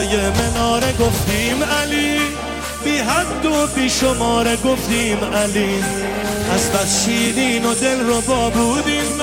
مناره گفتیم علی، بی حد و بی شماره گفتیم علی، از بس شیرین و دل رو با بودیم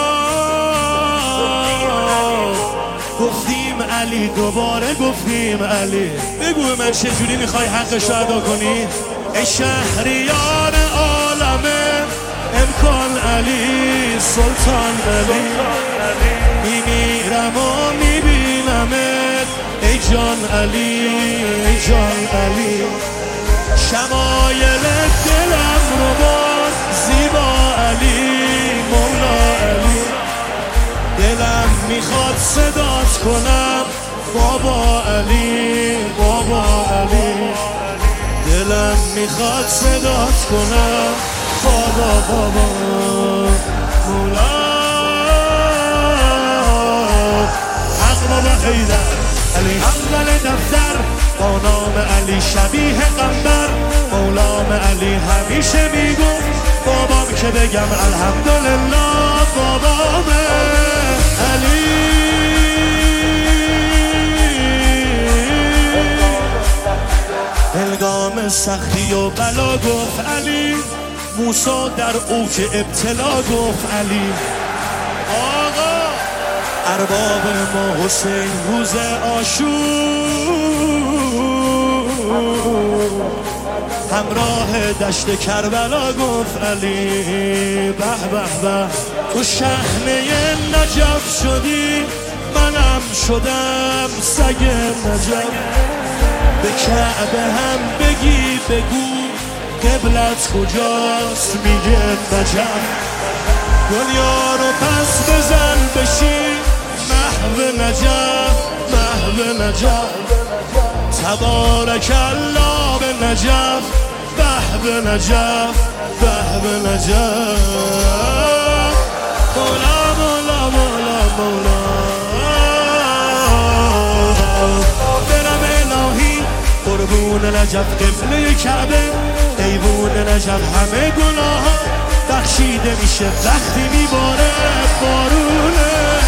گفتیم علی، دوباره گفتیم علی. بگو من چجوری میخوای حقش رو ادا کنی؟ ای شهریار عالمه امکان علی، سلطان علی، میمیرم و میبینمت ای جان علی، ای جان علی. شمایل دلم رو باز زیبا علی، مولا علی. دلم میخواد صدات کنم بابا علی، بابا علی. دلم میخواد صدات کنم بابا، بابا مولا. حق بابا حیدر علی اول دفتر، با نام علی شبیه قنبر. مولام علی همیشه میگفت بابام که بگم الحمدلله بابام علی. هنگام سختی و بلا گفت علی، موسی در اوج ابتلا گفت علی. آقا ارباب ما حسین روز عاشور همراه دشت کربلا گفت علی. به به به تو شحنه نجف شدی، منم شدم سگ نجف. به کعبه هم بگی بگو قبلت کجاست، میگه نجف. دنیا رو پس بزن بشی محو نجف، محو نجف. تبارک الله به نجف، به به نجف، به به نجف. مولا مولا مولا مولا. برم الهی قربون نجف قبله کعبه، ایوون نجف همه گناه بخشیده میشه وقتی میباره بارونه.